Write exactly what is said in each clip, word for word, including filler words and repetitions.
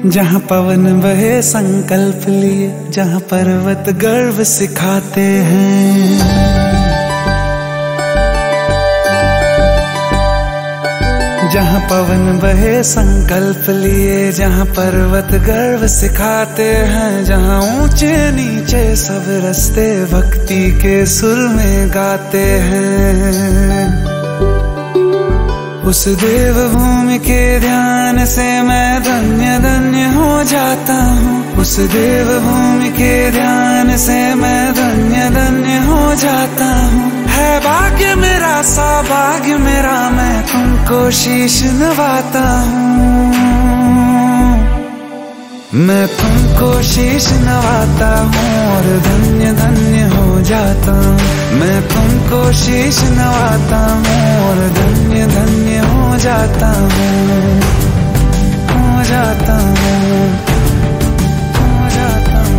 जहाँ पवन बहे संकल्प लिए, जहाँ पर्वत गर्व सिखाते हैं। जहाँ पवन बहे संकल्प लिए, जहाँ पर्वत गर्व सिखाते हैं। जहाँ ऊंचे नीचे सब रास्ते भक्ति के सुर में गाते हैं। उस देव भूमि के ध्यान से मैं धन्य धन्य हो जाता हूँ। उस देव भूमि के ध्यान से मैं धन्य धन्य हो जाता हूँ। है भाग्य मेरा सौभाग्य मेरा, मैं तुमको शीश नवाता हूँ। मैं तुमको शीश नवाता हूँ और धन्य धन्य हो जाता हूँ। मैं तुमको शीश नवाता हूँ और धन्य धन्य हो जाता हूँ, हो जाता हूँ, हो जाता हूँ।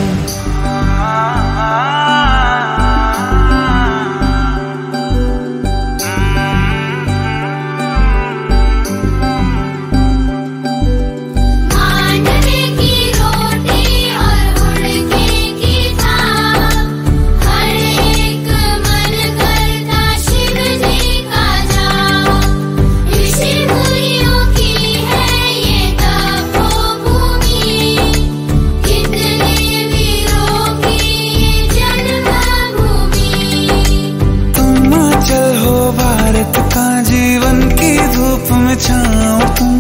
जीवन की धूप में छाओ तुम,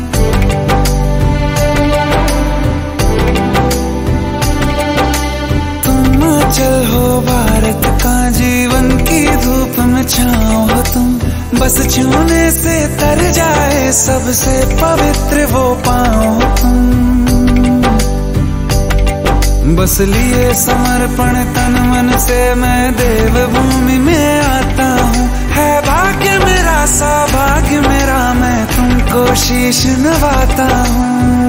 तुम अचल हो भारत का जीवन की धूप में छाओ हो तुम। बस छूने से तर जाए सबसे पवित्र वो पाओ तुम। बस लिए समर्पण तन मन से मैं देव भूमि में आता हूँ। है भाग्य मेरा सौभाग्य मेरा, मैं तुमको शीश नवाता हूँ।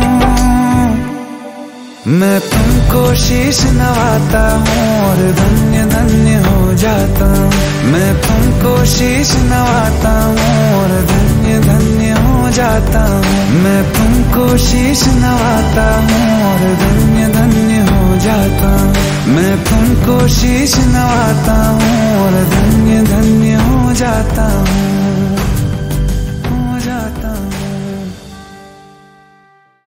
मैं तुमको शीश नवाता हूँ और धन्य धन्य हो जाता हूँ। मैं तुमको शीश नवाता हूँ और धन्य धन्य हो जाता हूँ। मैं तुमको शीश नवाता हूँ और धन्य धन्य हो जाता हूँ। मैं तुमको शीश नवाता हूँ और धन्य धन्य हो जाता हूँ।